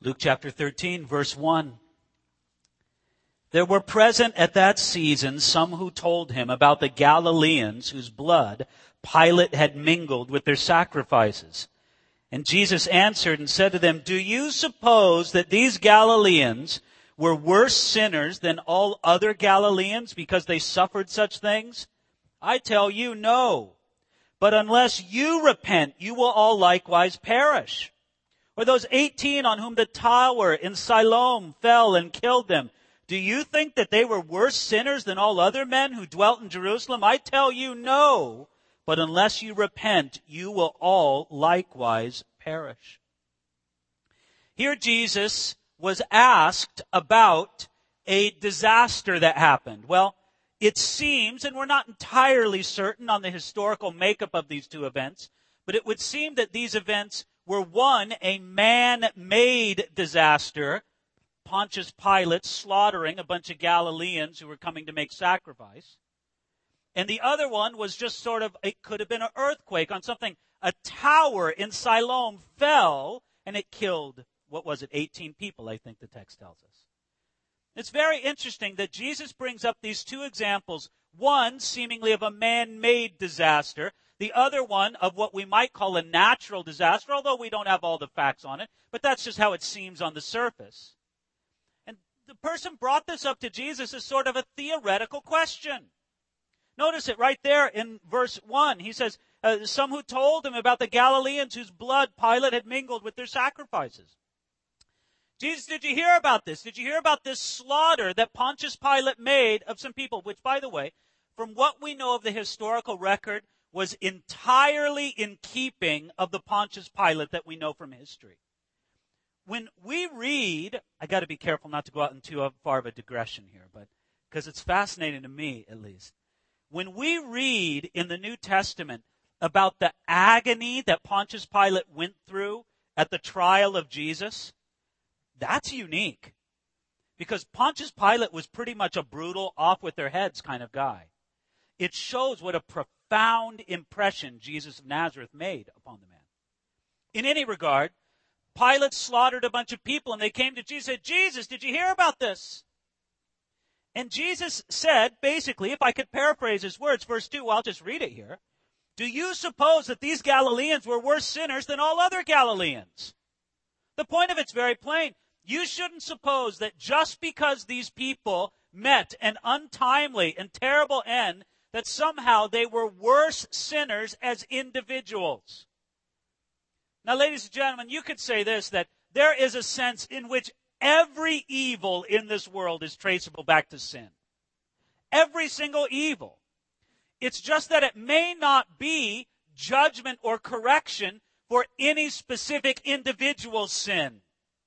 Luke chapter 13, verse 1. There were present at that season some who told him about the Galileans whose blood Pilate had mingled with their sacrifices. And Jesus answered and said to them, "Do you suppose that these Galileans were worse sinners than all other Galileans because they suffered such things? I tell you, no. But unless you repent, you will all likewise perish. Or those 18 on whom the tower in Siloam fell and killed them, do you think that they were worse sinners than all other men who dwelt in Jerusalem? I tell you, no. But unless you repent, you will all likewise perish." Here Jesus was asked about a disaster that happened. Well, it seems, and we're not entirely certain on the historical makeup of these two events, but it would seem that these events were, one, a man-made disaster, Pontius Pilate slaughtering a bunch of Galileans who were coming to make sacrifice. And the other one was just sort of, it could have been an earthquake on something. A tower in Siloam fell and it killed, 18 people, I think the text tells us. It's very interesting that Jesus brings up these two examples, one seemingly of a man-made disaster, the other one of what we might call a natural disaster, although we don't have all the facts on it, but that's just how it seems on the surface. And the person brought this up to Jesus as sort of a theoretical question. Notice it right there in verse 1. He says, some who told him about the Galileans whose blood Pilate had mingled with their sacrifices. Jesus, did you hear about this? Did you hear about this slaughter that Pontius Pilate made of some people? Which, by the way, from what we know of the historical record, was entirely in keeping of the Pontius Pilate that we know from history. When we read, I got to be careful not to go out in too far of a digression here, but because it's fascinating to me, at least. When we read in the New Testament about the agony that Pontius Pilate went through at the trial of Jesus, that's unique. Because Pontius Pilate was pretty much a brutal, off with their heads kind of guy. It shows what a profound impression Jesus of Nazareth made upon the man. In any regard, Pilate slaughtered a bunch of people and they came to Jesus and said, "Jesus, did you hear about this?" And Jesus said, basically, if I could paraphrase his words, verse 2, I'll just read it here. "Do you suppose that these Galileans were worse sinners than all other Galileans?" The point of it's very plain. You shouldn't suppose that just because these people met an untimely and terrible end, that somehow they were worse sinners as individuals. Now, ladies and gentlemen, you could say this, that there is a sense in which every evil in this world is traceable back to sin. Every single evil. It's just that it may not be judgment or correction for any specific individual sin.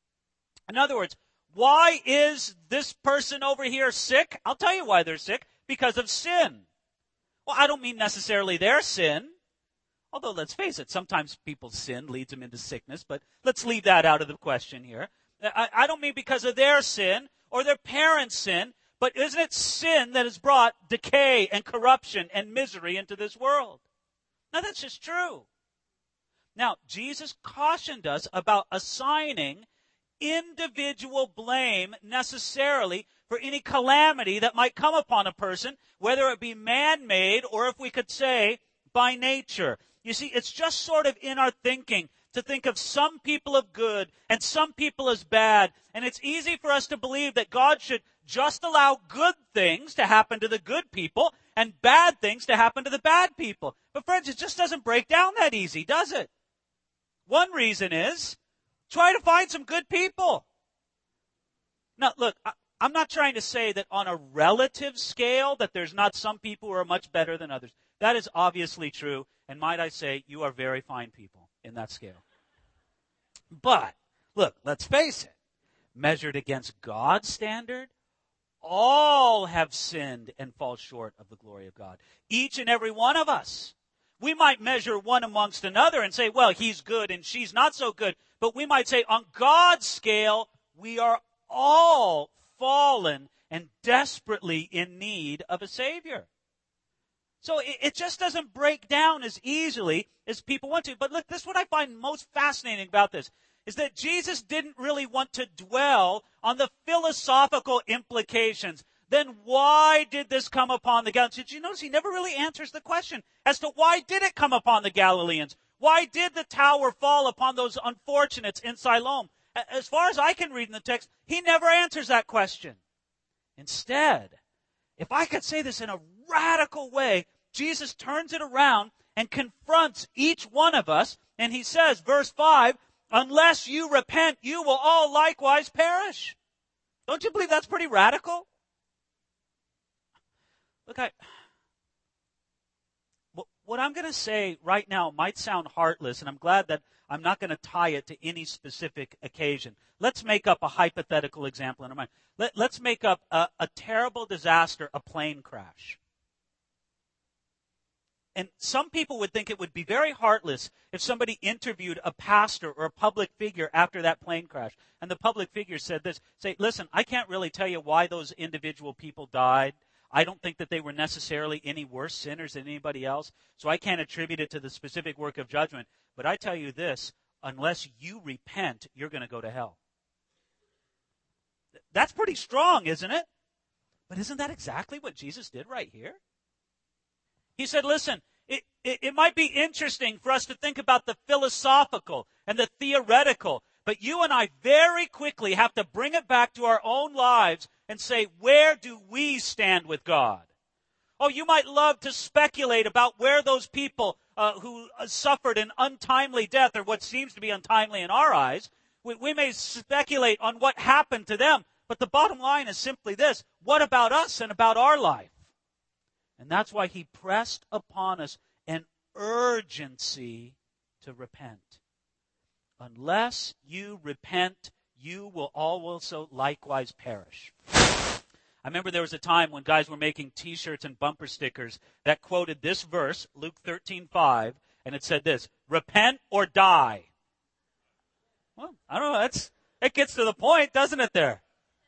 In other words, why is this person over here sick? I'll tell you why they're sick. Because of sin. Well, I don't mean necessarily their sin. Although, let's face it, sometimes people's sin leads them into sickness, but let's leave that out of the question here. I don't mean because of their sin or their parents' sin, but isn't it sin that has brought decay and corruption and misery into this world? Now, that's just true. Now, Jesus cautioned us about assigning individual blame necessarily for any calamity that might come upon a person, whether it be man-made or, if we could say, by nature. You see, it's just sort of in our thinking to think of some people as good and some people as bad. And it's easy for us to believe that God should just allow good things to happen to the good people and bad things to happen to the bad people. But friends, it just doesn't break down that easy, does it? One reason is, try to find some good people. Now, look, I'm not trying to say that on a relative scale that there's not some people who are much better than others. That is obviously true. And might I say, you are very fine people in that scale. But, look, let's face it. Measured against God's standard, all have sinned and fall short of the glory of God. Each and every one of us. We might measure one amongst another and say, well, he's good and she's not so good. But we might say, on God's scale, we are all fallen and desperately in need of a Savior. So it just doesn't break down as easily as people want to. But look, this is what I find most fascinating about this. is that Jesus didn't really want to dwell on the philosophical implications. Then why did this come upon the Galileans? Did you notice he never really answers the question as to why did it come upon the Galileans? Why did the tower fall upon those unfortunates in Siloam? As far as I can read in the text, he never answers that question. Instead, if I could say this in a radical way, Jesus turns it around and confronts each one of us, and he says, verse 5, unless you repent, you will all likewise perish. Don't you believe that's pretty radical? Look, what I'm going to say right now might sound heartless, and I'm glad that I'm not going to tie it to any specific occasion. Let's make up a hypothetical example in our mind. Let's make up a terrible disaster, a plane crash. And some people would think it would be very heartless if somebody interviewed a pastor or a public figure after that plane crash. And the public figure said this, say, listen, I can't really tell you why those individual people died. I don't think that they were necessarily any worse sinners than anybody else, so I can't attribute it to the specific work of judgment. But I tell you this, unless you repent, you're going to go to hell. That's pretty strong, isn't it? But isn't that exactly what Jesus did right here? He said, listen, it might be interesting for us to think about the philosophical and the theoretical, but you and I very quickly have to bring it back to our own lives and say, where do we stand with God? Oh, you might love to speculate about where those people who suffered an untimely death, or what seems to be untimely in our eyes, we may speculate on what happened to them. But the bottom line is simply this: what about us and about our life? And that's why he pressed upon us an urgency to repent. Unless you repent, you will also likewise perish. I remember there was a time when guys were making T-shirts and bumper stickers that quoted this verse, Luke 13:5, and it said this: repent or die. Well, I don't know, it gets to the point, doesn't it there?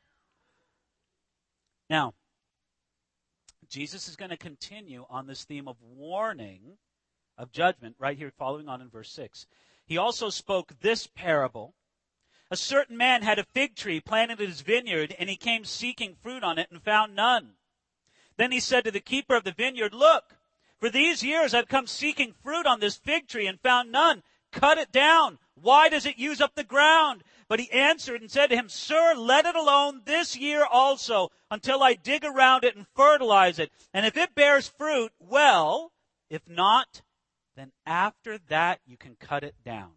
Now, Jesus is going to continue on this theme of warning, of judgment, right here following on in verse 6. He also spoke this parable. A certain man had a fig tree planted in his vineyard, and he came seeking fruit on it and found none. Then he said to the keeper of the vineyard, look, for these years I've come seeking fruit on this fig tree and found none. Cut it down. Why does it use up the ground? But he answered and said to him, sir, let it alone this year also, until I dig around it and fertilize it. And if it bears fruit, well, if not, then after that you can cut it down.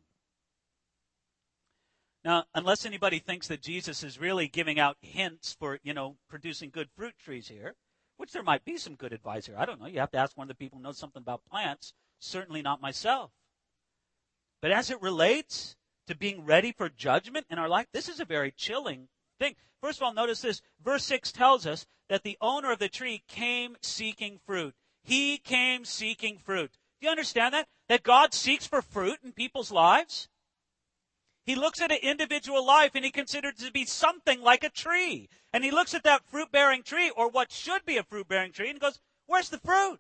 Now, unless anybody thinks that Jesus is really giving out hints for, producing good fruit trees here, which there might be some good advice here. I don't know. You have to ask one of the people who knows something about plants. Certainly not myself. But as it relates to being ready for judgment in our life, this is a very chilling thing. First of all, notice this. Verse 6 tells us that the owner of the tree came seeking fruit. He came seeking fruit. Do you understand that? That God seeks for fruit in people's lives? He looks at an individual life and he considers it to be something like a tree. And he looks at that fruit-bearing tree, or what should be a fruit-bearing tree, and goes, where's the fruit?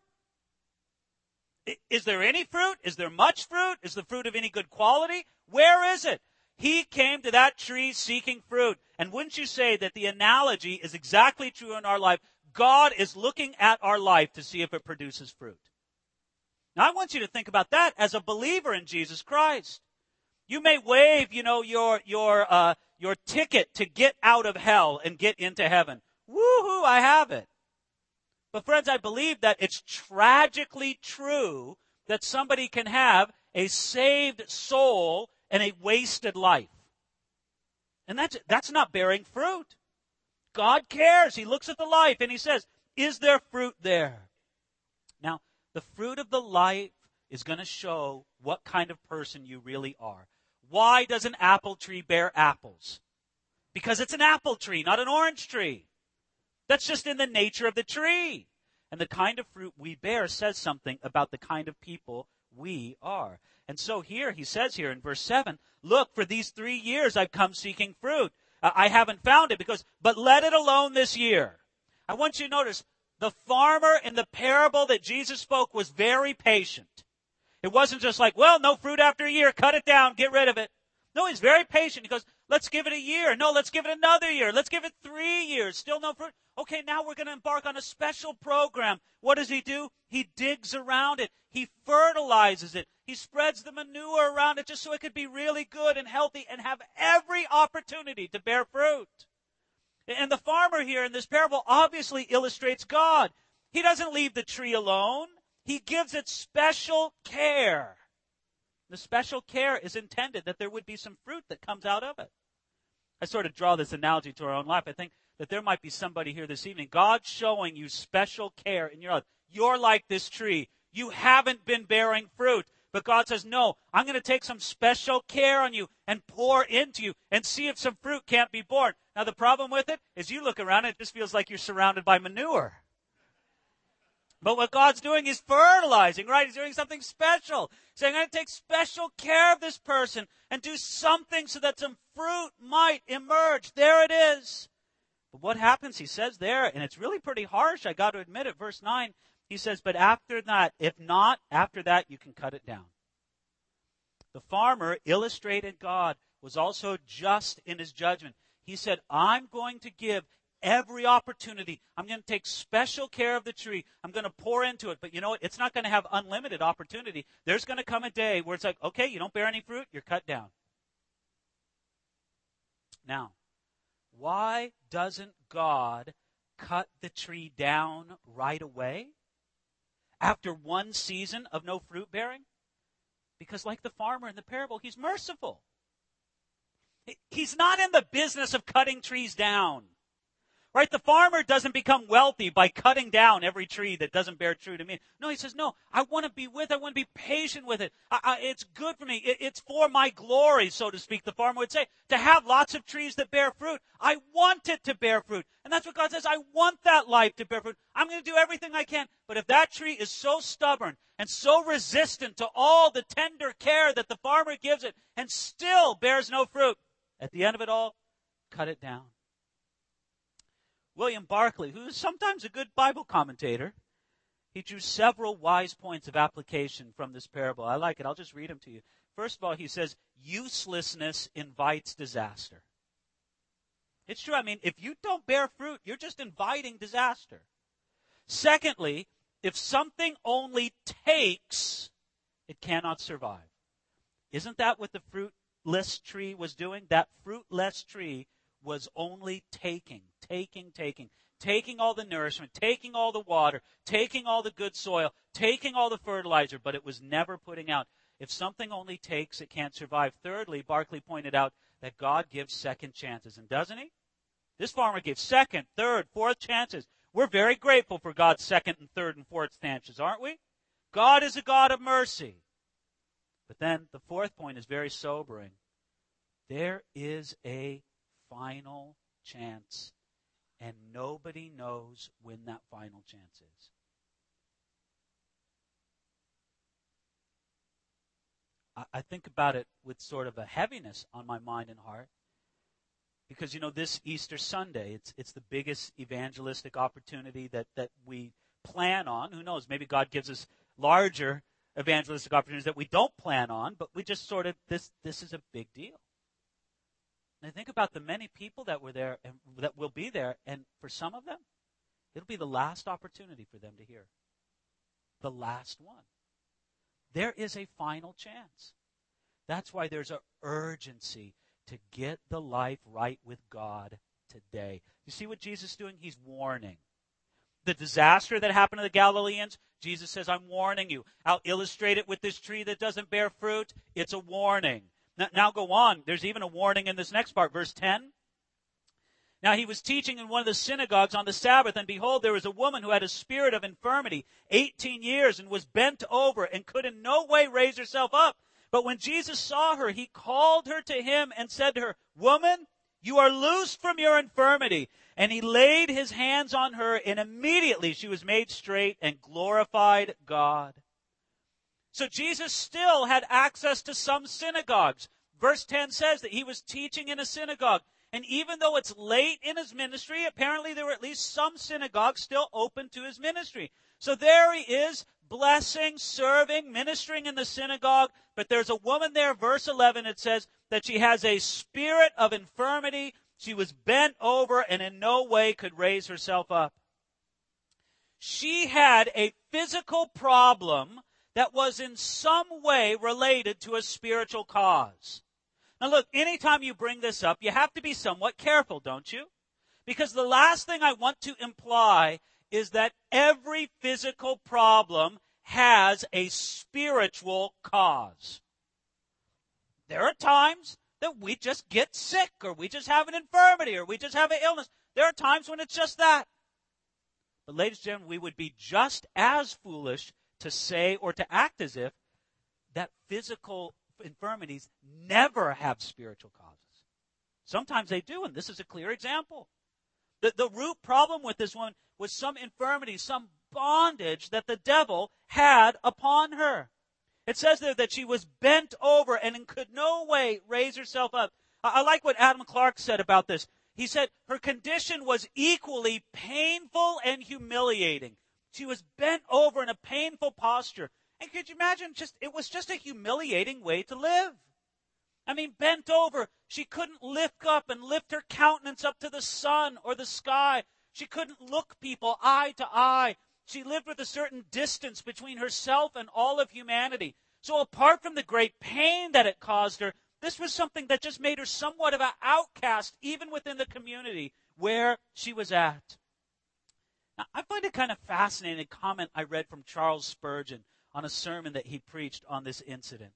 Is there any fruit? Is there much fruit? Is the fruit of any good quality? Where is it? He came to that tree seeking fruit. And wouldn't you say that the analogy is exactly true in our life? God is looking at our life to see if it produces fruit. Now, I want you to think about that as a believer in Jesus Christ. You may waive, your ticket to get out of hell and get into heaven. Woohoo, I have it. But friends, I believe that it's tragically true that somebody can have a saved soul and a wasted life. And that's not bearing fruit. God cares. He looks at the life and he says, is there fruit there? Now, the fruit of the life is going to show what kind of person you really are. Why does an apple tree bear apples? Because it's an apple tree, not an orange tree. That's just in the nature of the tree. And the kind of fruit we bear says something about the kind of people we are. And so here, he says here in verse 7, look, for these 3 years I've come seeking fruit. I haven't found it but let it alone this year. I want you to notice, the farmer in the parable that Jesus spoke was very patient. It wasn't just like, well, no fruit after a year, cut it down, get rid of it. No, he's very patient. He goes, let's give it a year. No, let's give it another year. Let's give it 3 years. Still no fruit. Okay, now we're going to embark on a special program. What does he do? He digs around it. He fertilizes it. He spreads the manure around it just so it could be really good and healthy and have every opportunity to bear fruit. And the farmer here in this parable obviously illustrates God. He doesn't leave the tree alone. He gives it special care. The special care is intended that there would be some fruit that comes out of it. I sort of draw this analogy to our own life. I think that there might be somebody here this evening. God's showing you special care in your life. You're like this tree. You haven't been bearing fruit. But God says, no, I'm going to take some special care on you and pour into you and see if some fruit can't be born. Now, the problem with it is you look around and it just feels like you're surrounded by manure. But what God's doing is fertilizing, right? He's doing something special. Saying, I'm going to take special care of this person and do something so that some fruit might emerge. There it is. But what happens, he says there, and it's really pretty harsh, I got to admit it, verse 9, he says, but after that, if not, after that, you can cut it down. The farmer illustrated God was also just in his judgment. He said, I'm going to give every opportunity. I'm going to take special care of the tree. I'm going to pour into it. But you know what? It's not going to have unlimited opportunity. There's going to come a day where it's like, okay, you don't bear any fruit, you're cut down. Now, why doesn't God cut the tree down right away after one season of no fruit bearing? Because like the farmer in the parable, he's merciful. He's not in the business of cutting trees down. Right? The farmer doesn't become wealthy by cutting down every tree that doesn't bear fruit to me. No, he says, no, I want to be with it. I want to be patient with it. It's good for me. It's for my glory, so to speak, the farmer would say. To have lots of trees that bear fruit, I want it to bear fruit. And that's what God says. I want that life to bear fruit. I'm going to do everything I can. But if that tree is so stubborn and so resistant to all the tender care that the farmer gives it and still bears no fruit, at the end of it all, cut it down. William Barclay, who is sometimes a good Bible commentator, he drew several wise points of application from this parable. I like it. I'll just read them to you. First of all, he says, uselessness invites disaster. It's true. I mean, if you don't bear fruit, you're just inviting disaster. Secondly, if something only takes, it cannot survive. Isn't that what the fruitless tree was doing? That fruitless tree was only taking all the nourishment, taking all the water, taking all the good soil, taking all the fertilizer, but it was never putting out. If something only takes, it can't survive. Thirdly, Barclay pointed out that God gives second chances, and doesn't he? This farmer gave second, third, fourth chances. We're very grateful for God's second and third and fourth chances, aren't we? God is a God of mercy. But then the fourth point is very sobering. There is a final chance, and nobody knows when that final chance is. I think about it with sort of a heaviness on my mind and heart, because, you know, this Easter Sunday, it's the biggest evangelistic opportunity that we plan on. Who knows, maybe God gives us larger evangelistic opportunities that we don't plan on, but we just sort of, this is a big deal. And I think about the many people that were there and that will be there, and for some of them, it'll be the last opportunity for them to hear. The last one. There is a final chance. That's why there's an urgency to get the life right with God today. You see what Jesus is doing? He's warning. The disaster that happened to the Galileans, Jesus says, I'm warning you. I'll illustrate it with this tree that doesn't bear fruit. It's a warning. Now go on. There's even a warning in this next part, verse 10. Now he was teaching in one of the synagogues on the Sabbath, and behold, there was a woman who had a spirit of infirmity, 18 years, and was bent over, and could in no way raise herself up. But when Jesus saw her, he called her to him and said to her, Woman, you are loosed from your infirmity. And he laid his hands on her, and immediately she was made straight and glorified God. So Jesus still had access to some synagogues. Verse 10 says that he was teaching in a synagogue. And even though it's late in his ministry, apparently there were at least some synagogues still open to his ministry. So there he is, blessing, serving, ministering in the synagogue. But there's a woman there, verse 11, it says, that she has a spirit of infirmity. She was bent over and in no way could raise herself up. She had a physical problem that was in some way related to a spiritual cause. Now look, anytime you bring this up, you have to be somewhat careful, don't you? Because the last thing I want to imply is that every physical problem has a spiritual cause. There are times that we just get sick, or we just have an infirmity, or we just have an illness. There are times when it's just that. But ladies and gentlemen, we would be just as foolish to say or to act as if that physical infirmities never have spiritual causes. Sometimes they do, and this is a clear example. The root problem with this woman was some infirmity, some bondage that the devil had upon her. It says there that she was bent over and could no way raise herself up. I like what Adam Clark said about this. He said her condition was equally painful and humiliating. She was bent over in a painful posture. And could you imagine, it was just a humiliating way to live. I mean, bent over, she couldn't lift up and lift her countenance up to the sun or the sky. She couldn't look people eye to eye. She lived with a certain distance between herself and all of humanity. So apart from the great pain that it caused her, this was something that just made her somewhat of an outcast, even within the community where she was at. Now, I find it kind of fascinating, a comment I read from Charles Spurgeon on a sermon that he preached on this incident.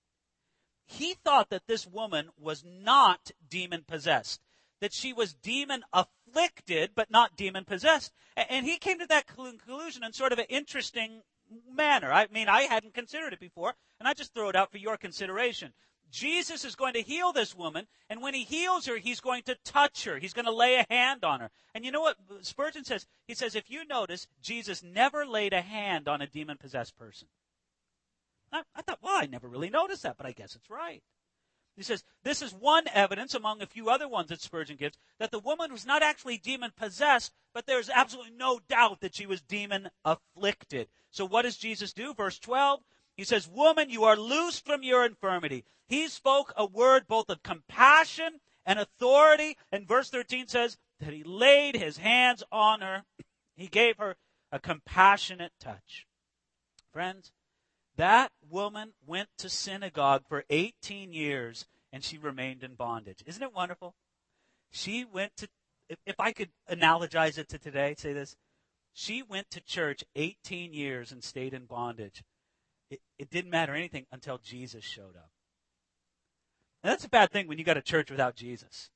He thought that this woman was not demon-possessed, that she was demon-afflicted, but not demon-possessed. And he came to that conclusion in sort of an interesting manner. I mean, I hadn't considered it before, and I just throw it out for your consideration. Jesus is going to heal this woman, and when he heals her, he's going to touch her. He's going to lay a hand on her. And you know what Spurgeon says? He says, if you notice, Jesus never laid a hand on a demon-possessed person. I thought, well, I never really noticed that, but I guess it's right. He says, this is one evidence among a few other ones that Spurgeon gives, that the woman was not actually demon-possessed, but there's absolutely no doubt that she was demon-afflicted. So what does Jesus do? Verse 12, he says, woman, you are loosed from your infirmity. He spoke a word both of compassion and authority. And verse 13 says that he laid his hands on her. He gave her a compassionate touch. Friends, that woman went to synagogue for 18 years and she remained in bondage. Isn't it wonderful? She went to, if I could analogize it to today, say this, she went to church 18 years and stayed in bondage. It didn't matter anything until Jesus showed up. Now, that's a bad thing when you got a church without Jesus.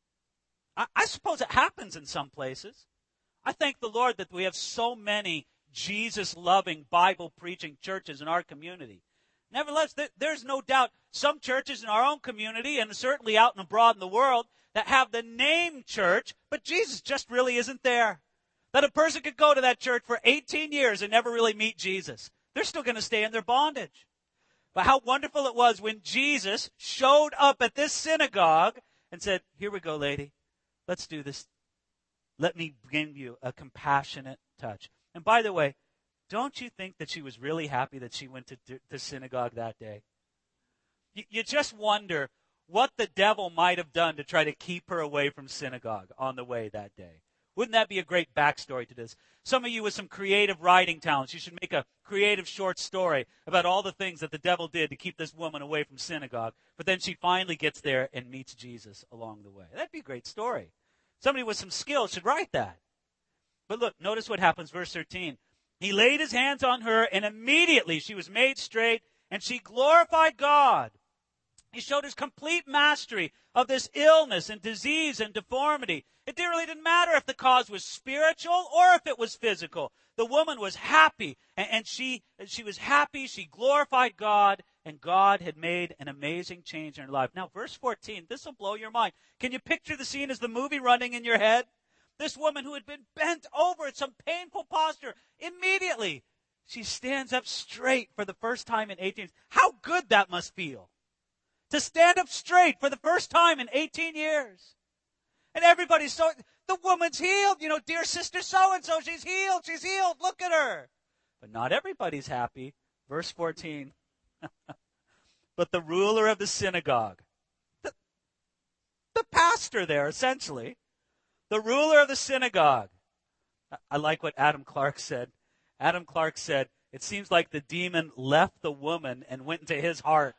I suppose it happens in some places. I thank the Lord that we have so many Jesus-loving, Bible-preaching churches in our community. Nevertheless, there's no doubt some churches in our own community and certainly out and abroad in the world that have the name church, but Jesus just really isn't there. That a person could go to that church for 18 years and never really meet Jesus. They're still going to stay in their bondage. But how wonderful it was when Jesus showed up at this synagogue and said, here we go, lady. Let's do this. Let me give you a compassionate touch. And by the way, don't you think that she was really happy that she went to synagogue that day? You just wonder what the devil might have done to try to keep her away from synagogue on the way that day. Wouldn't that be a great backstory to this? Some of you with some creative writing talents, you should make a creative short story about all the things that the devil did to keep this woman away from synagogue. But then she finally gets there and meets Jesus along the way. That'd be a great story. Somebody with some skill should write that. But look, notice what happens, verse 13. He laid his hands on her, and immediately she was made straight, and she glorified God. He showed his complete mastery of this illness and disease and deformity. It really didn't matter if the cause was spiritual or if it was physical. The woman was happy, and she was happy. She glorified God, and God had made an amazing change in her life. Now, verse 14, this will blow your mind. Can you picture the scene as the movie running in your head? This woman who had been bent over in some painful posture, immediately she stands up straight for the first time in 18 years. How good that must feel. To stand up straight for the first time in 18 years. And everybody's so, the woman's healed. You know, dear sister so-and-so, she's healed. Look at her. But not everybody's happy. Verse 14. But the ruler of the synagogue. the pastor there, essentially. The ruler of the synagogue. I like what Adam Clark said. Adam Clark said, it seems like the demon left the woman and went into his heart.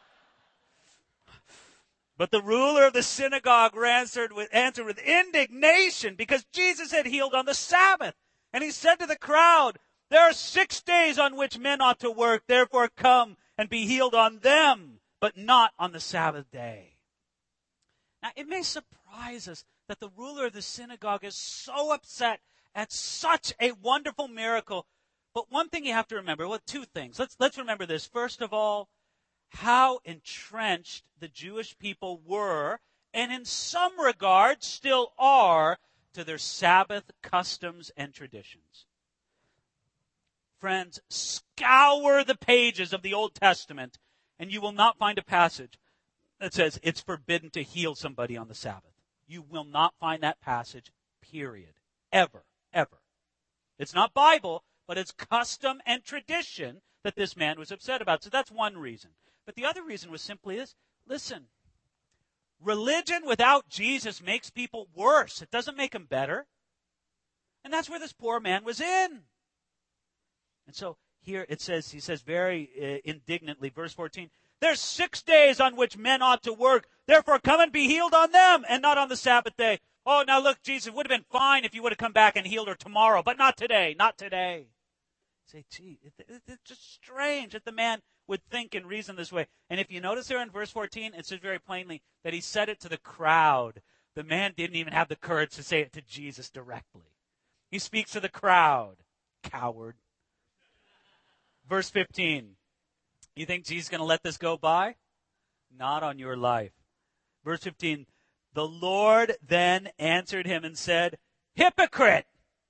But the ruler of the synagogue answered with indignation because Jesus had healed on the Sabbath. And he said to the crowd, there are 6 days on which men ought to work. Therefore come and be healed on them, but not on the Sabbath day. Now, it may surprise us that the ruler of the synagogue is so upset at such a wonderful miracle. But one thing you have to remember, well, two things. Let's remember this. First of all, how entrenched the Jewish people were, and in some regards still are, to their Sabbath customs and traditions. Friends, scour the pages of the Old Testament, and you will not find a passage that says it's forbidden to heal somebody on the Sabbath. You will not find that passage, period. Ever. It's not Bible, but it's custom and tradition that this man was upset about. So that's one reason. But the other reason was simply this. Listen, religion without Jesus makes people worse. It doesn't make them better. And that's where this poor man was in. And so here it says, he says very indignantly, verse 14, there's 6 days on which men ought to work. Therefore come and be healed on them and not on the Sabbath day. Oh, now look, Jesus, it would have been fine if you would have come back and healed her tomorrow, but not today, not today. Say, gee, it's just strange that the man would think and reason this way. And if you notice there in verse 14, it says very plainly that he said it to the crowd. The man didn't even have the courage to say it to Jesus directly. He speaks to the crowd. Coward. Verse 15. You think Jesus is going to let this go by? Not on your life. Verse 15. The Lord then answered him and said, hypocrite!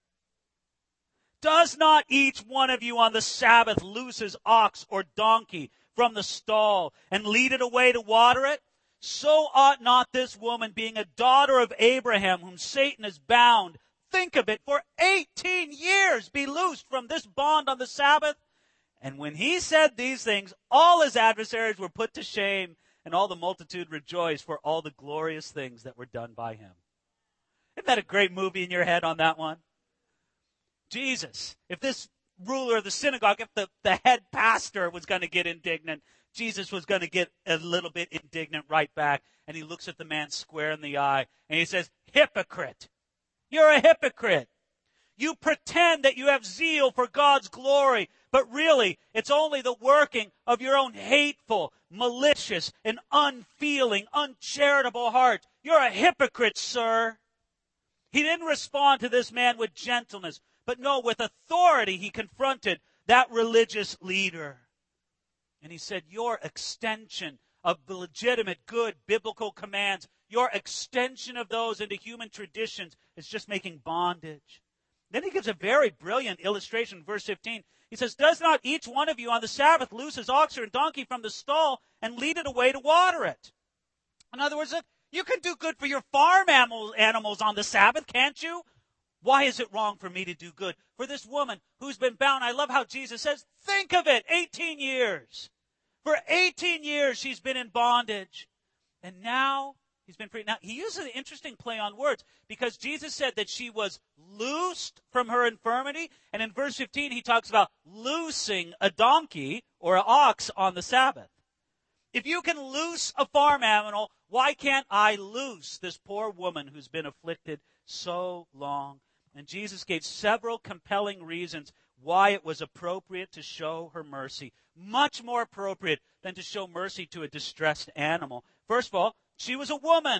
Does not each one of you on the Sabbath loose his ox or donkey from the stall and lead it away to water it? So ought not this woman, being a daughter of Abraham, whom Satan has bound, think of it, for 18 years be loosed from this bond on the Sabbath? And when he said these things, all his adversaries were put to shame, and all the multitude rejoiced for all the glorious things that were done by him. Isn't that a great movie in your head on that one? Jesus, if this ruler of the synagogue, if the head pastor was going to get indignant, Jesus was going to get a little bit indignant right back. And he looks at the man square in the eye and he says, hypocrite, you're a hypocrite. You pretend that you have zeal for God's glory, but really it's only the working of your own hateful, malicious, and unfeeling, uncharitable heart. You're a hypocrite, sir. He didn't respond to this man with gentleness, but no, with authority he confronted that religious leader. And he said, your extension of the legitimate, good, biblical commands, your extension of those into human traditions is just making bondage. Then he gives a very brilliant illustration, verse 15. He says, does not each one of you on the Sabbath loose his ox or donkey from the stall and lead it away to water it? In other words, you can do good for your farm animals on the Sabbath, can't you? Why is it wrong for me to do good for this woman who's been bound? I love how Jesus says, think of it, 18 years. For 18 years she's been in bondage. And now he's been free. Now, he uses an interesting play on words because Jesus said that she was loosed from her infirmity. And in verse 15, he talks about loosing a donkey or an ox on the Sabbath. If you can loose a farm animal, why can't I loose this poor woman who's been afflicted so long? And Jesus gave several compelling reasons why it was appropriate to show her mercy. Much more appropriate than to show mercy to a distressed animal. First of all, she was a woman.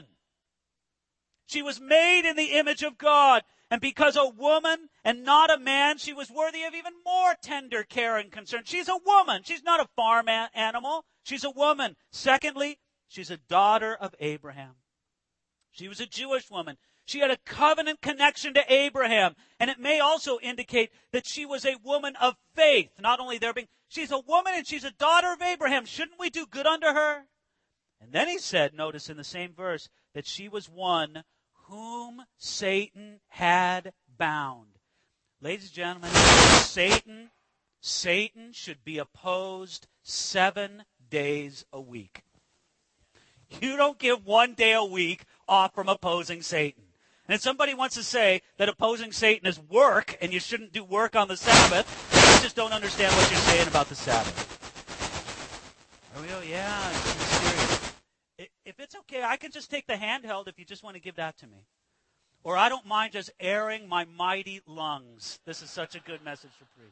She was made in the image of God. And because a woman and not a man, she was worthy of even more tender care and concern. She's a woman. She's not a farm animal. She's a woman. Secondly, she's a daughter of Abraham. She was a Jewish woman. She had a covenant connection to Abraham. And it may also indicate that she was a woman of faith. Not only she's a woman and she's a daughter of Abraham. Shouldn't we do good unto her? And then he said, notice in the same verse, that she was one whom Satan had bound. Ladies and gentlemen, Satan should be opposed 7 days a week. You don't get 1 day a week off from opposing Satan. And if somebody wants to say that opposing Satan is work and you shouldn't do work on the Sabbath, they just don't understand what you're saying about the Sabbath. Oh, yeah, it's mysterious. If it's okay, I can just take the handheld if you just want to give that to me. Or I don't mind just airing my mighty lungs. This is such a good message to preach.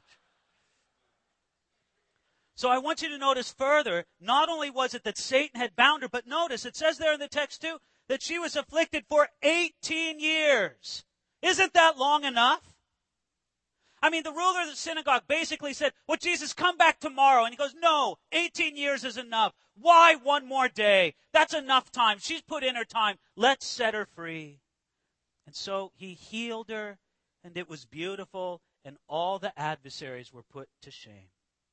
So I want you to notice further, not only was it that Satan had bound her, but notice, it says there in the text too, that she was afflicted for 18 years. Isn't that long enough? I mean, the ruler of the synagogue basically said, well, Jesus, come back tomorrow. And he goes, no, 18 years is enough. Why 1 more day? That's enough time. She's put in her time. Let's set her free. And so he healed her, and it was beautiful, and all the adversaries were put to shame.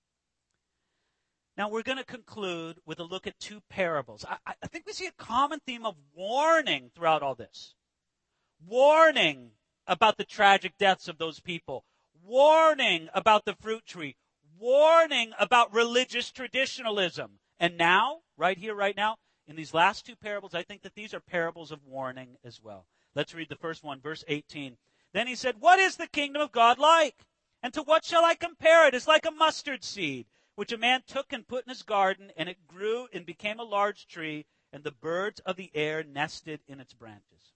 Now, we're going to conclude with a look at 2 parables. I think we see a common theme of warning throughout all this. Warning about the tragic deaths of those people. Warning about the fruit tree. Warning about religious traditionalism. And now, right here, right now, in these last 2 parables, I think that these are parables of warning as well. Let's read the first one, verse 18. Then he said, what is the kingdom of God like? And to what shall I compare it? It's like a mustard seed, which a man took and put in his garden, and it grew and became a large tree, and the birds of the air nested in its branches.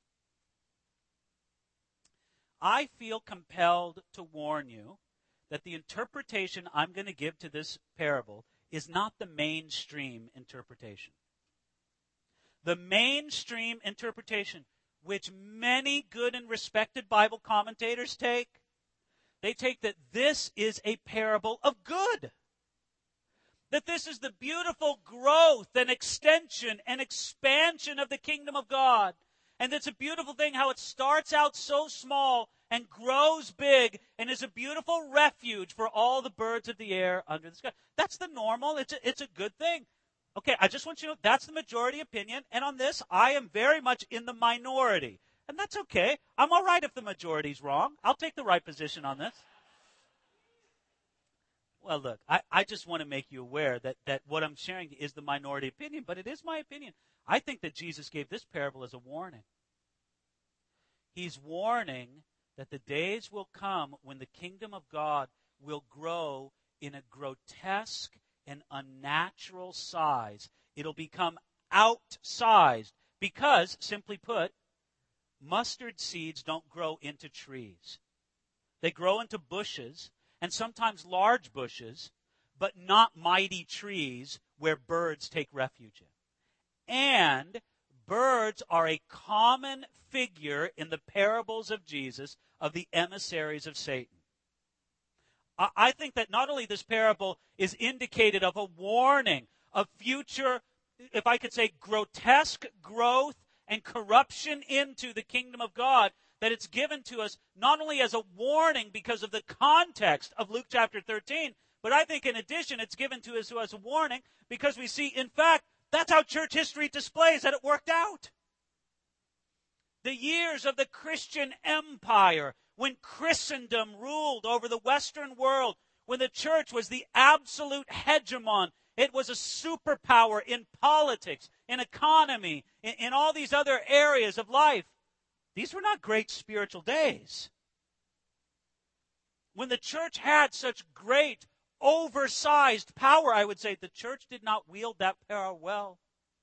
I feel compelled to warn you that the interpretation I'm going to give to this parable is not the mainstream interpretation. The mainstream interpretation, which many good and respected Bible commentators take, they take that this is a parable of good. That this is the beautiful growth and extension and expansion of the kingdom of God. And it's a beautiful thing how it starts out so small and grows big and is a beautiful refuge for all the birds of the air under the sky. That's the normal. It's a good thing. Okay, I just want you to know that's the majority opinion. And on this, I am very much in the minority. And that's okay. I'm all right if the majority's wrong. I'll take the right position on this. Well, look, I just want to make you aware that what I'm sharing is the minority opinion, but it is my opinion. I think that Jesus gave this parable as a warning. He's warning that the days will come when the kingdom of God will grow in a grotesque and unnatural size. It'll become outsized because, simply put, mustard seeds don't grow into trees. They grow into bushes, and sometimes large bushes, but not mighty trees where birds take refuge in. And birds are a common figure in the parables of Jesus of the emissaries of Satan. I think that not only this parable is indicated of a warning of future, if I could say, grotesque growth and corruption into the kingdom of God, that it's given to us not only as a warning because of the context of Luke chapter 13, but I think in addition it's given to us as a warning because we see, in fact, that's how church history displays that it worked out. The years of the Christian empire, when Christendom ruled over the Western world, when the church was the absolute hegemon, it was a superpower in politics, in economy, in all these other areas of life. These were not great spiritual days. When the church had such great, oversized power, I would say the church did not wield that power well.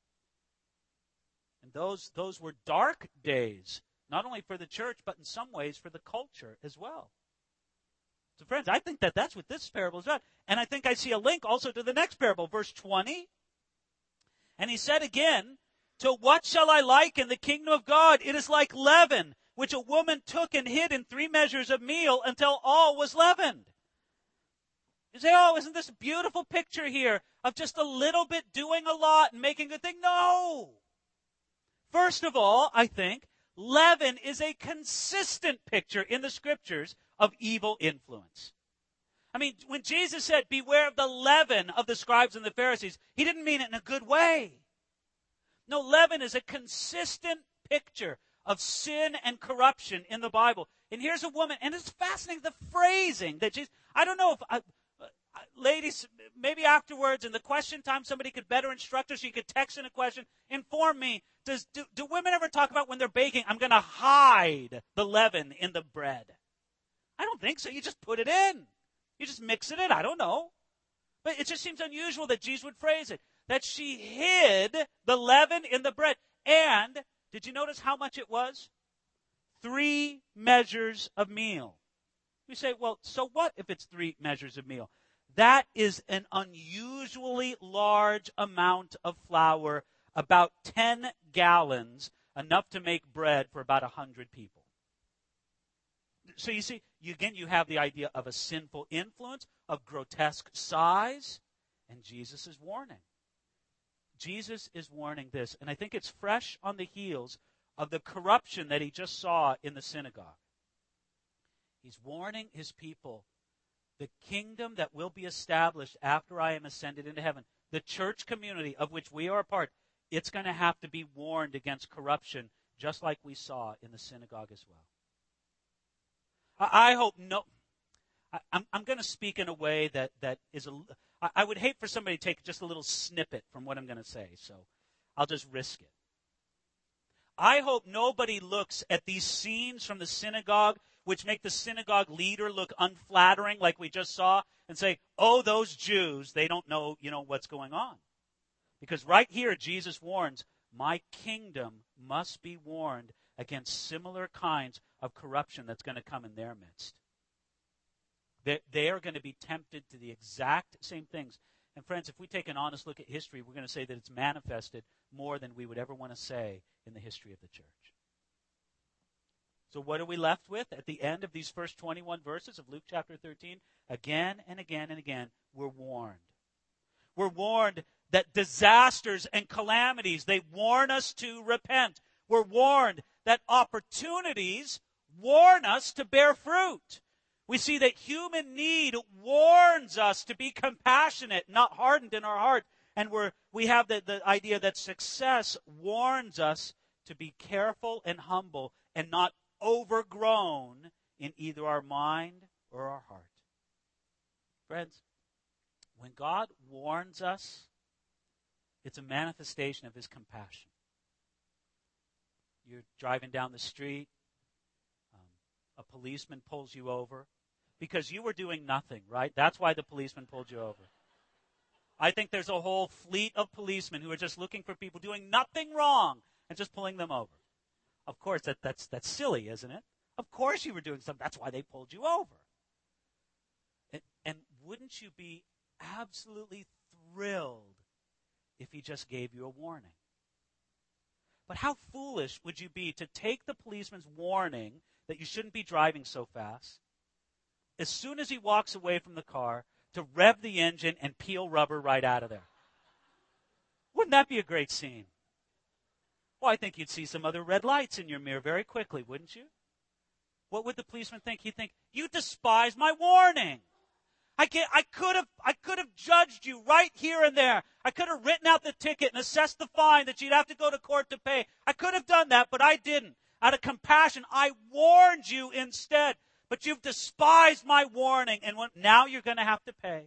And those were dark days, not only for the church, but in some ways for the culture as well. So friends, I think that that's what this parable is about. And I think I see a link also to the next parable, verse 20. And he said again, to what shall I liken the kingdom of God? It is like leaven, which a woman took and hid in 3 measures of meal until all was leavened. You say, oh, isn't this a beautiful picture here of just a little bit doing a lot and making a good thing? No. First of all, I think, leaven is a consistent picture in the scriptures of evil influence. I mean, when Jesus said, beware of the leaven of the scribes and the Pharisees, he didn't mean it in a good way. No, leaven is a consistent picture of sin and corruption in the Bible. And here's a woman, and it's fascinating, the phrasing that Jesus, I don't know if, Ladies, maybe afterwards in the question time, somebody could better instruct us. You could text in a question. Inform me. Do women ever talk about when they're baking, I'm going to hide the leaven in the bread? I don't think so. You just put it in. You just mix it in. I don't know. But it just seems unusual that Jesus would phrase it. That she hid the leaven in the bread. And, did you notice how much it was? 3 measures of meal. You say, well, so what if it's 3 measures of meal? That is an unusually large amount of flour, about 10 gallons, enough to make bread for about 100 people. So you see, you have the idea of a sinful influence, of grotesque size, and Jesus is warning. Jesus is warning this, and I think it's fresh on the heels of the corruption that he just saw in the synagogue. He's warning his people. The kingdom that will be established after I am ascended into heaven, the church community of which we are a part, it's going to have to be warned against corruption, just like we saw in the synagogue as well. I hope no. I'm going to speak in a way that is I would hate for somebody to take just a little snippet from what I'm going to say, so I'll just risk it. I hope nobody looks at these scenes from the synagogue, which make the synagogue leader look unflattering, like we just saw, and say, oh, those Jews, they don't know, what's going on. Because right here, Jesus warns, my kingdom must be warned against similar kinds of corruption that's going to come in their midst. They are going to be tempted to the exact same things. And friends, if we take an honest look at history, we're going to say that it's manifested more than we would ever want to say in the history of the church. So what are we left with at the end of these first 21 verses of Luke chapter 13? Again and again and again, we're warned. We're warned that disasters and calamities, they warn us to repent. We're warned that opportunities warn us to bear fruit. We see that human need warns us to be compassionate, not hardened in our heart. And we have the idea that success warns us to be careful and humble and not overgrown in either our mind or our heart. Friends, when God warns us, it's a manifestation of his compassion. You're driving down the street, a policeman pulls you over because you were doing nothing, right? That's why the policeman pulled you over. I think there's a whole fleet of policemen who are just looking for people doing nothing wrong and just pulling them over. Of course, that's silly, isn't it? Of course you were doing something. That's why they pulled you over. And wouldn't you be absolutely thrilled if he just gave you a warning? But how foolish would you be to take the policeman's warning that you shouldn't be driving so fast, as soon as he walks away from the car, to rev the engine and peel rubber right out of there? Wouldn't that be a great scene? Well, I think you'd see some other red lights in your mirror very quickly, wouldn't you? What would the policeman think? He'd think, you despise my warning. I could have judged you right here and there. I could have written out the ticket and assessed the fine that you'd have to go to court to pay. I could have done that, but I didn't. Out of compassion, I warned you instead. But you've despised my warning, and now you're going to have to pay.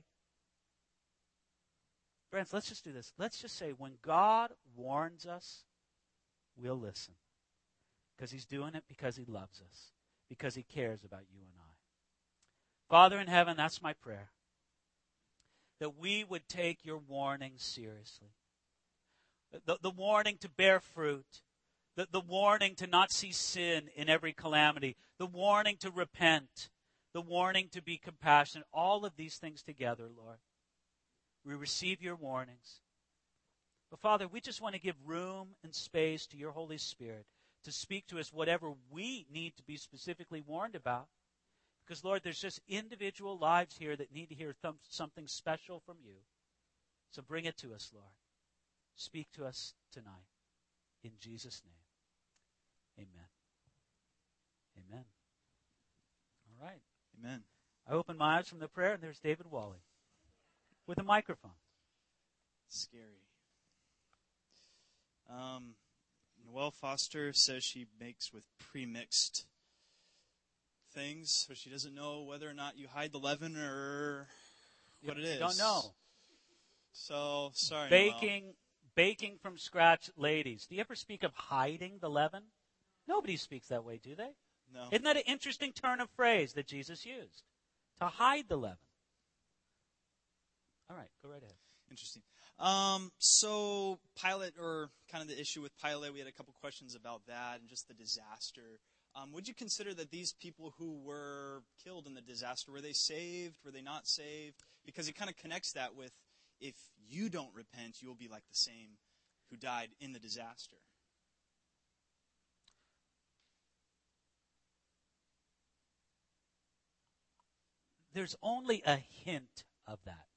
Friends, let's just do this. Let's just say when God warns us, we'll listen. Because he's doing it because he loves us. Because he cares about you and I. Father in heaven, that's my prayer. That we would take your warning seriously. The warning to bear fruit. The warning to not see sin in every calamity. The warning to repent. The warning to be compassionate. All of these things together, Lord. We receive your warnings. But Father, we just want to give room and space to your Holy Spirit to speak to us whatever we need to be specifically warned about. Because, Lord, there's just individual lives here that need to hear something special from you. So bring it to us, Lord. Speak to us tonight. In Jesus' name, amen. Amen. All right. Amen. I open my eyes from the prayer, and there's David Wally with a microphone. Scary. Noelle Foster says she makes with pre-mixed things, so she doesn't know whether or not you hide the leaven or what it is. Don't know. So, sorry, Noel. Baking from scratch, ladies. Do you ever speak of hiding the leaven? Nobody speaks that way, do they? No. Isn't that an interesting turn of phrase that Jesus used? To hide the leaven. All right, go right ahead. Interesting. So Pilate, or kind of the issue with Pilate, we had a couple questions about that and just the disaster. Would you consider that these people who were killed in the disaster, were they saved? Were they not saved? Because he kind of connects that with, if you don't repent, you will be like the same who died in the disaster. There's only a hint of that.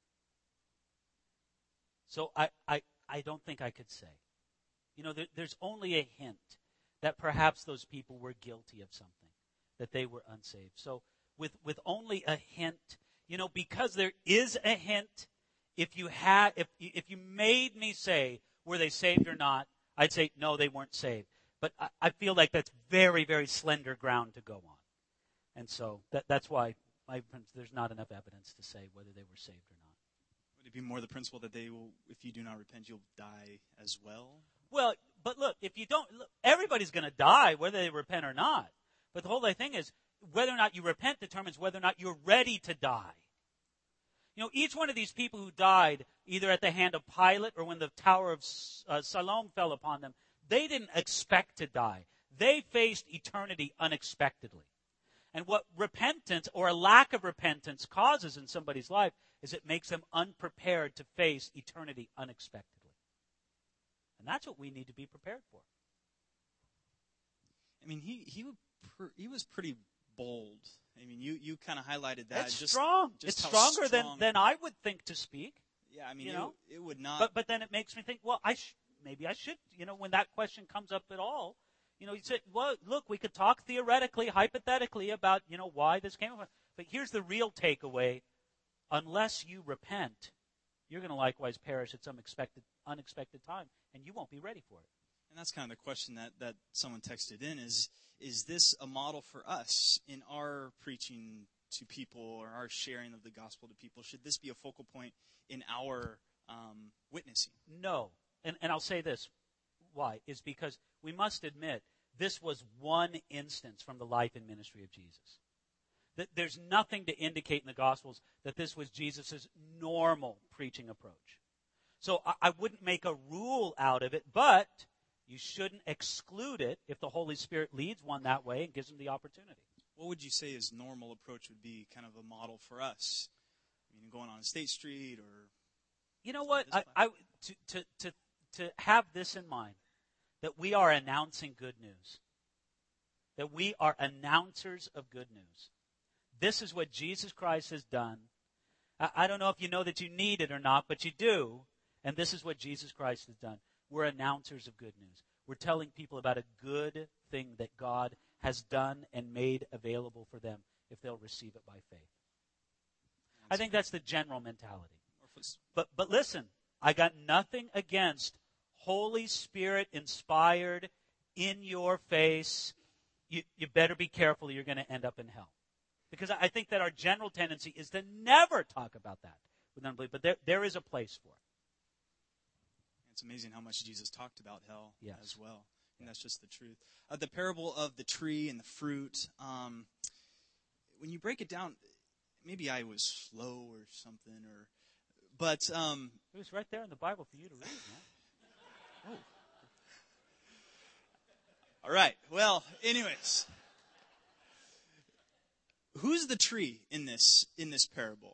So I don't think I could say. There's only a hint that perhaps those people were guilty of something, that they were unsaved. So with only a hint, because there is a hint, if you made me say, were they saved or not, I'd say, no, they weren't saved. But I feel like that's very, very slender ground to go on. And so that's why there's not enough evidence to say whether they were saved or not. Would it be more the principle that they will, if you do not repent, you'll die as well? Well, but look, if you don't, everybody's going to die whether they repent or not. But the whole thing is, whether or not you repent determines whether or not you're ready to die. Each one of these people who died, either at the hand of Pilate or when the Tower of Siloam fell upon them, they didn't expect to die. They faced eternity unexpectedly. And what repentance or a lack of repentance causes in somebody's life is it makes them unprepared to face eternity unexpectedly. And that's what we need to be prepared for. I mean, he was pretty bold. I mean, you kind of highlighted that. It's strong. It's stronger than I would think to speak. Yeah, I mean, it would not. But then it makes me think, well, maybe I should, when that question comes up at all, you say, well, look, we could talk theoretically, hypothetically about, why this came about. But here's the real takeaway. Unless you repent, you're going to likewise perish at some unexpected time, and you won't be ready for it. And that's kind of the question that someone texted in is this a model for us in our preaching to people or our sharing of the gospel to people? Should this be a focal point in our witnessing? No. And I'll say this. Why? Is because we must admit this was one instance from the life and ministry of Jesus. That there's nothing to indicate in the Gospels that this was Jesus' normal preaching approach. So I wouldn't make a rule out of it, but you shouldn't exclude it if the Holy Spirit leads one that way and gives them the opportunity. What would you say his normal approach would be, kind of a model for us? I mean, going on State Street or... You know what? To have this in mind, that we are announcing good news. That we are announcers of good news. This is what Jesus Christ has done. I don't know if you know that you need it or not, but you do. And this is what Jesus Christ has done. We're announcers of good news. We're telling people about a good thing that God has done and made available for them if they'll receive it by faith. I think that's the general mentality. But listen, I got nothing against Holy Spirit inspired, in your face. You better be careful, you're going to end up in hell. Because I think that our general tendency is to never talk about that with unbelief. But there is a place for it. It's amazing how much Jesus talked about hell as well. And that's just the truth. The parable of the tree and the fruit, when you break it down, maybe I was slow or something, but it was right there in the Bible for you to read, man. Oh. All right. Well, anyways, who's the tree in this parable?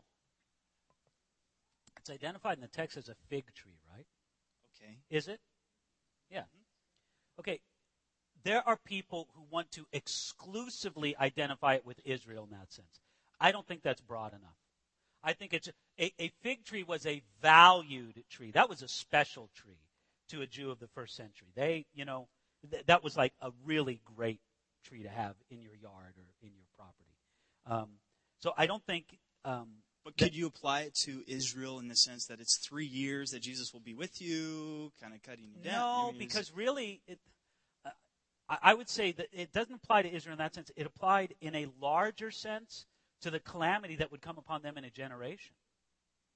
It's identified in the text as a fig tree, right? Okay. Is it? Yeah. Okay. There are people who want to exclusively identify it with Israel in that sense. I don't think that's broad enough. I think it's a fig tree was a valued tree. That was a special tree to a Jew of the first century. They, that was like a really great tree to have in your yard or in your property. So I don't think... but could you apply it to Israel in the sense that it's 3 years that Jesus will be with you, kind of cutting you down? No, because really, I would say that it doesn't apply to Israel in that sense. It applied in a larger sense to the calamity that would come upon them in a generation.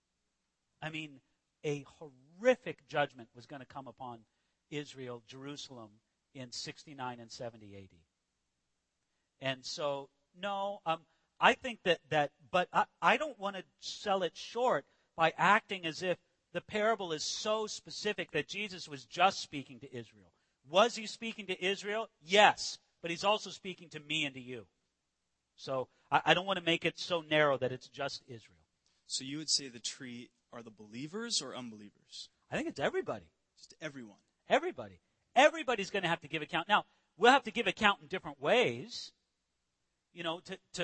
I mean, a horrific judgment was going to come upon Israel, Jerusalem, in 69 and 70 AD. And so, no, I think but I don't want to sell it short by acting as if the parable is so specific that Jesus was just speaking to Israel. Was he speaking to Israel? Yes, but he's also speaking to me and to you. So I don't want to make it so narrow that it's just Israel. So you would say the tree are the believers or unbelievers? I think it's everybody. Just everyone. Everybody. Everybody's going to have to give account. Now, we'll have to give account in different ways. You know,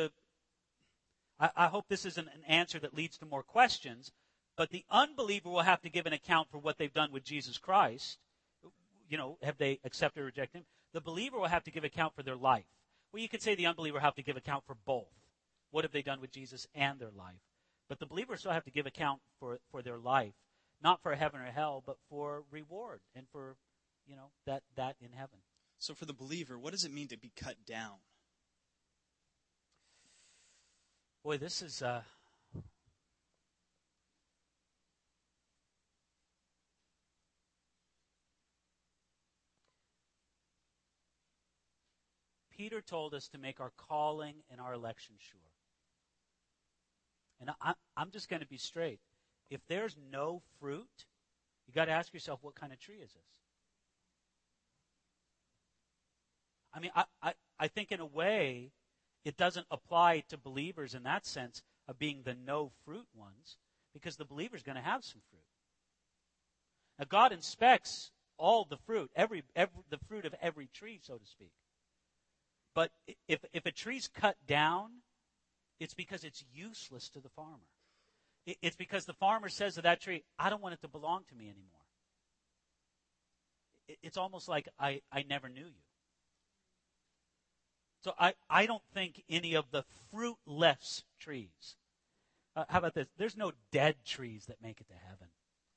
I hope this isn't an answer that leads to more questions, but the unbeliever will have to give an account for what they've done with Jesus Christ. You know, have they accepted or rejected him? The believer will have to give account for their life. Well, you could say the unbeliever will have to give account for both. What have they done with Jesus and their life? But the believer still have to give account for their life, not for heaven or hell, but for reward and for, you know, that in heaven. So for the believer, what does it mean to be cut down? Boy, this is Peter told us to make our calling and our election sure. And I'm just going to be straight. If there's no fruit, you got to ask yourself, what kind of tree is this? I mean, I think in a way, it doesn't apply to believers in that sense of being the no fruit ones, because the believer's going to have some fruit. Now, God inspects all the fruit, the fruit of every tree, so to speak. But if a tree's cut down, it's because it's useless to the farmer. It's because the farmer says to that tree, I don't want it to belong to me anymore. It's almost like I never knew you. So I don't think any of the fruitless trees. How about this? There's no dead trees that make it to heaven.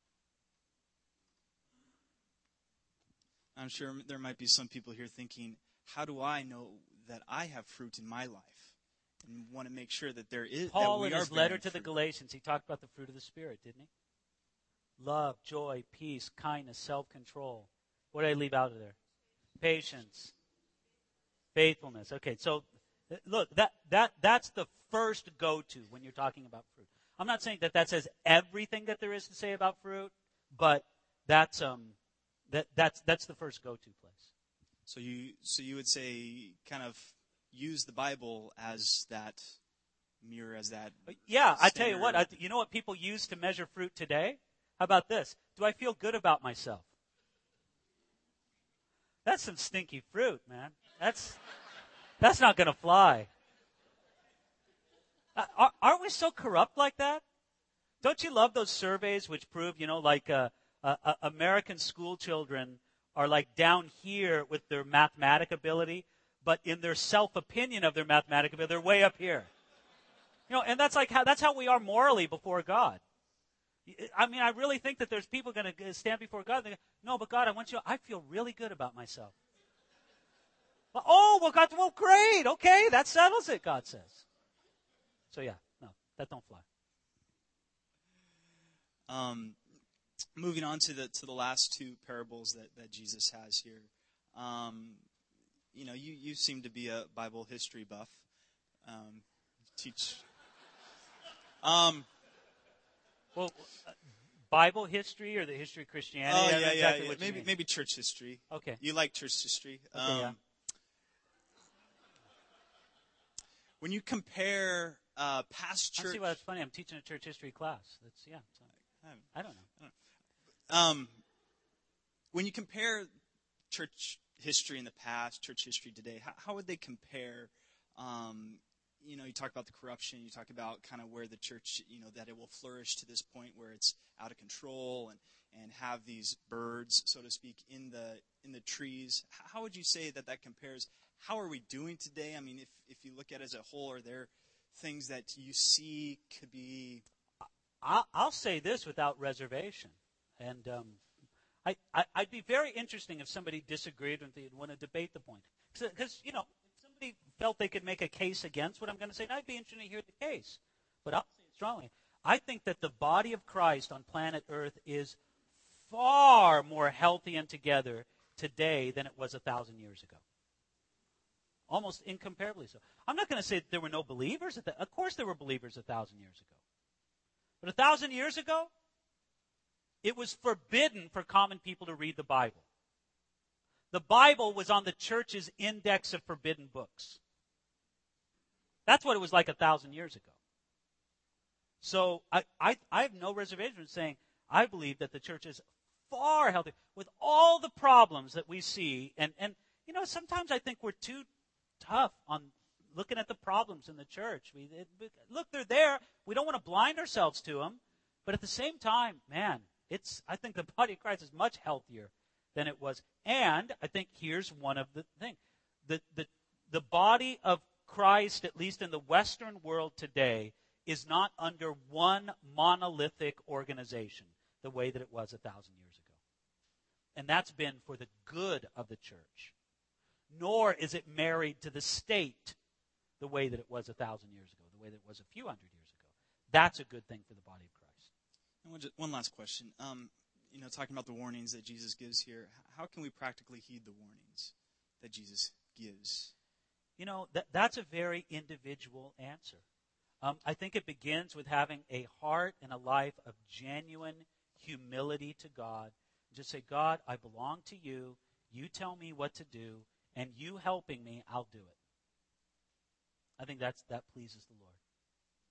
I'm sure there might be some people here thinking, how do I know that I have fruit in my life? And want to make sure that there is. Paul, that in his letter to the Galatians, he talked about the fruit of the Spirit, didn't he? Love, joy, peace, kindness, self-control. What did I leave out of there? Patience. Faithfulness. Okay, so look, that's the first go-to when you're talking about fruit. I'm not saying that says everything that there is to say about fruit, but that's the first go-to place. So you would say kind of use the Bible as that mirror, as that. Yeah, I tell you what. You know what people use to measure fruit today? How about this? Do I feel good about myself? That's some stinky fruit, man. That's not going to fly. Aren't we so corrupt like that? Don't you love those surveys which prove, like American school children are like down here with their mathematic ability, but in their self-opinion of their mathematic ability, they're way up here. And that's how we are morally before God. I mean, I really think that there's people going to stand before God and they go, no, but God, I feel really good about myself. Well, God, well, great. Okay, that settles it, God says. So yeah, no, that don't fly. Moving on to the last two parables that Jesus has here. You seem to be a Bible history buff. Teach. Well, Bible history or the history of Christianity? Oh, yeah, exactly maybe church history. Okay. You like church history. Okay, yeah. When you compare past church... I see why that's funny. I'm teaching a church history class. I don't know. When you compare church history in the past, church history today, how would they compare? You talk about the corruption. You talk about kind of where the church, that it will flourish to this point where it's out of control and have these birds, so to speak, in the trees. How would you say that compares? How are we doing today? I mean, if you look at it as a whole, are there things that you see could be... I'll say this without reservation. And I'd be very interesting if somebody disagreed with me and want to debate the point. Because, if somebody felt they could make a case against what I'm going to say, I'd be interested to hear the case. But I'll say it strongly. I think that the body of Christ on planet Earth is far more healthy and together today than it was 1,000 years ago. Almost incomparably so. I'm not going to say that there were no believers. Of course there were believers 1,000 years ago. But 1,000 years ago, it was forbidden for common people to read the Bible. The Bible was on the church's index of forbidden books. That's what it was like 1,000 years ago. So I have no reservation in saying I believe that the church is far healthier with all the problems that we see. And sometimes I think we're too tough on looking at the problems in the church. Look, they're there. We don't want to blind ourselves to them. But at the same time, man, I think the body of Christ is much healthier than it was. And I think here's one of the things. The body of Christ, at least in the Western world today, is not under one monolithic organization the way that it was 1,000 years ago. And that's been for the good of the church. Nor is it married to the state the way that it was 1,000 years ago, the way that it was a few hundred years ago. That's a good thing for the body of Christ. And one last question. Talking about the warnings that Jesus gives here, how can we practically heed the warnings that Jesus gives? That's a very individual answer. I think it begins with having a heart and a life of genuine humility to God. Just say, God, I belong to you. You tell me what to do, and you helping me, I'll do it. I think that pleases the Lord.